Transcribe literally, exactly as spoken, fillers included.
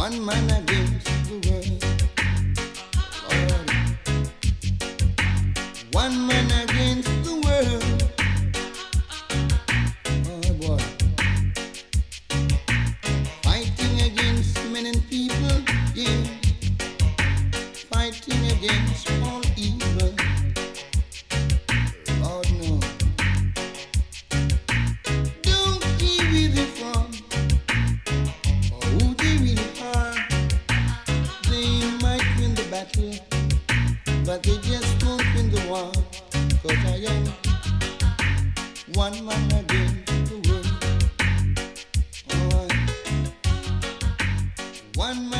One man against the world. Lord. One man against the world. Oh boy. Fighting against men and people, yeah. Fighting against all evil. Lord no. Don't give where they from or who they really are. They might win the battle, but they just won't win the war. Cause I am one man against the world. Alright. One man